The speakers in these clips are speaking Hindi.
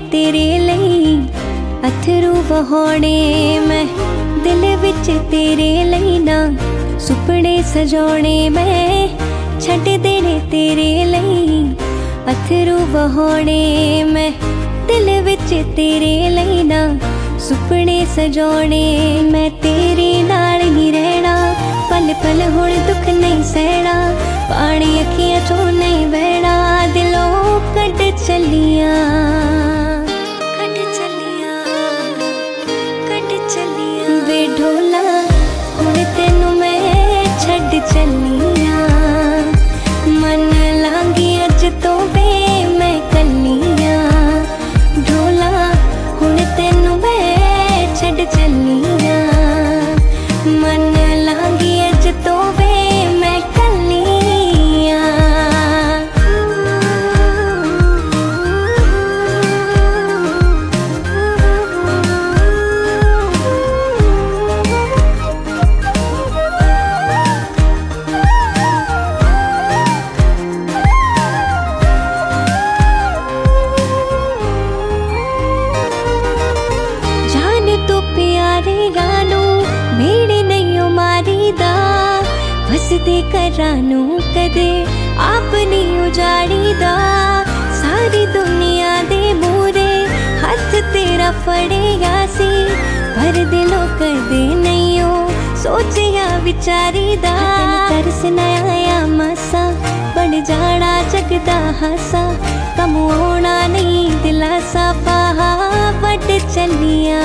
तेरे लई अथरू वहाने मैं दिल विच तेरे लई ना सुपने सजाने मैं छड्ड देने तेरे लई अथरू वहाने मैं दिल विच तेरे लई ना सुपने सजाने मैं तेरे नाल ही रहना पल पल हुण दुख नहीं सहना पानी अखियां चों नहीं बहना दिलों कट चलिया वे ढोला हुण तेनू मैं छड्ड चलिया मन लांगी अज तो वे मैं कलिया ढोला हुण तेनू मैं छड्ड चलिया मन लांगी अज तो वे मैं कलिया वसदे करानू कदे आप नहीं उजाड़ीदा सारी दुनिया दे मूरे हाथ तेरा फड़ेगा सी पर दिलों कदे नहीं हो सोचिया विचारीदा तरस नया मासा बन जाना जगदा हासा कम होना नहीं दिलासा पहा वट चलिया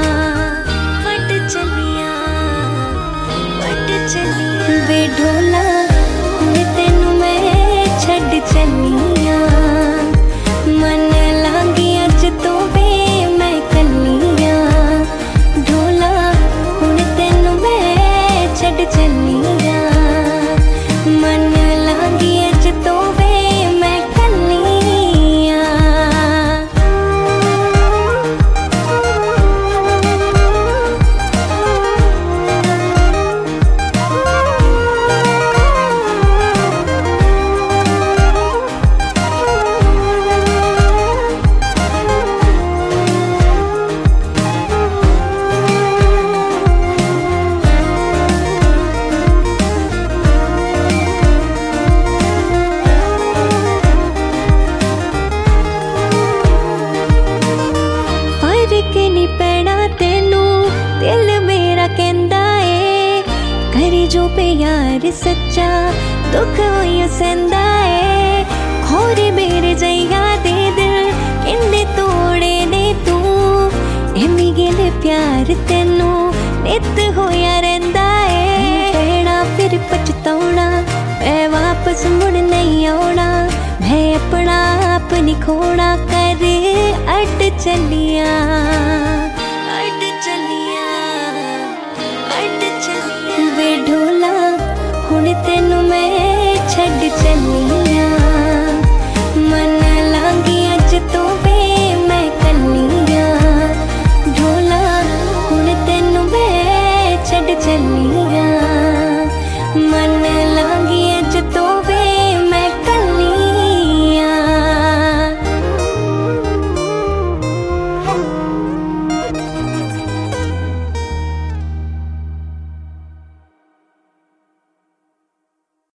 वे ढोला हुण तेनू मैं छड्ड चलिया मन लांगी अज तो वे मैं कलिया ढोला हुण तेनू मैं छड्ड चलिया मन लांगी अज तो वे मैं कलिया दिल मेरा कहंदा है करे जो प्यार सच्चा दुख होई सहंदा है खोरे मेरे जइया दे दिल किन्ने तोड़े ने तू एमी गिल प्यार तेनू नित होया रहिंदा है कहना फिर पछताउणा मैं वापस मुड़ नहीं आउणा मैं अपना आप नहीं खोना